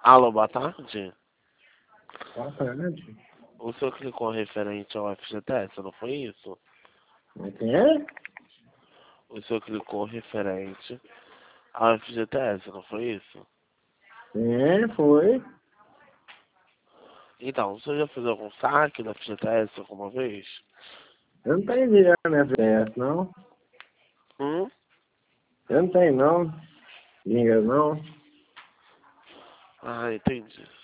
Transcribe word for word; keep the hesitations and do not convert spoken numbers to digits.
Alô, boa tarde. Boa tarde. O senhor clicou referente ao F G T S, não foi isso? O quê? O senhor clicou referente ao F G T S, não foi isso? Sim, foi. Então, o senhor já fez algum saque do F G T S alguma vez? Eu não tenho dinheiro na F G T S, não. Hum? Eu não tenho, não. Dinheiro, não. Ah, entendi.